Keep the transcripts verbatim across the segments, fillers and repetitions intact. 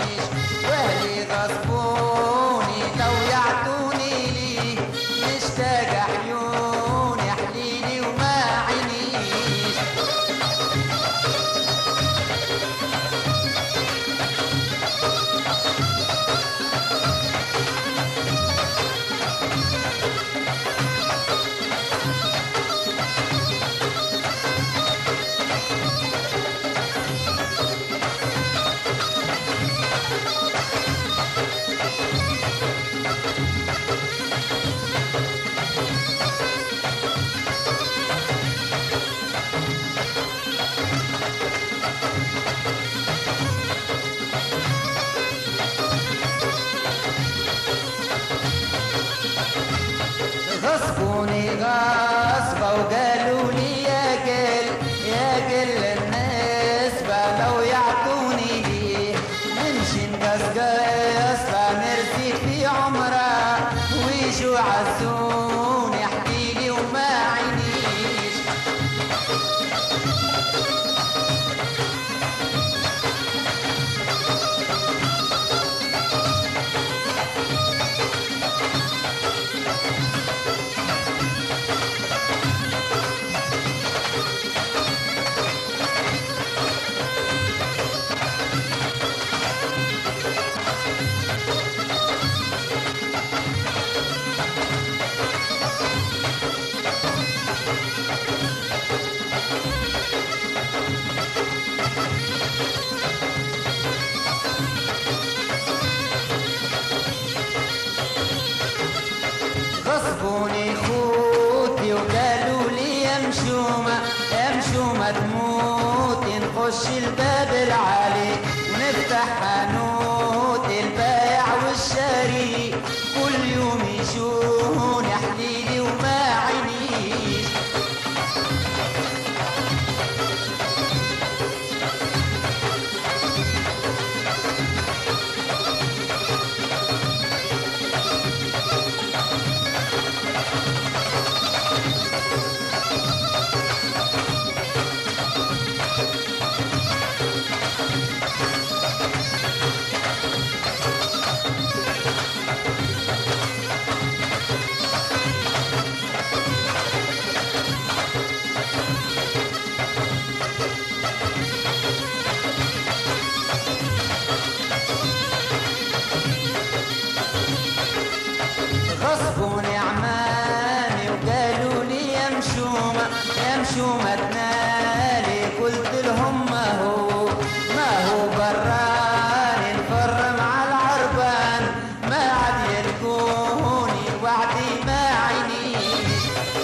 واهلي غصبوني لو يعطوني ليه، مشتاق عيوني حليلي وما عينيش. غصبوني غصبة وقالوا لي يا قل يا قل النسبة لو يعطوني ليه، نمشي نقصقص نرزيد في عمرها ويجوا عزوني حليلي وما عينيش. غصبوني خوتي وقالوا لي يا مشومة يا مشومة تموتي، نخش الباب العالي ونفتح حانوت البايع والشاري، كل يوم يجوني حليلي وما عينيش. غصبوني عمامي وقالوا لي يا مشومة يا مشومة تنالي، قلت لهم ما هو ما هو براني نفر مع العربان، ما عاد يلقوني وعدي ما عينيش.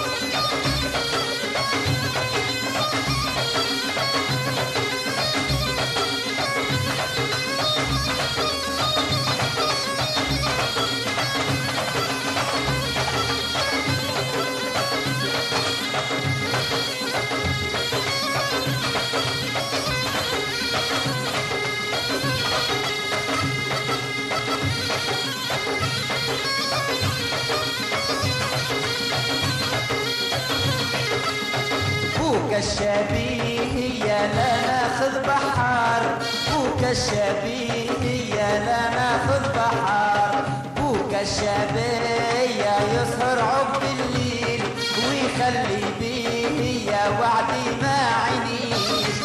بوك الشبيهية لا ناخذ بحار، بوك الشبيهية لا ناخذ بحار، بوك الشبيهية يسهر عب الليل ويخلي بيا وعدي ما عينيش.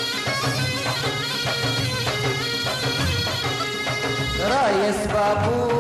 رايس بابور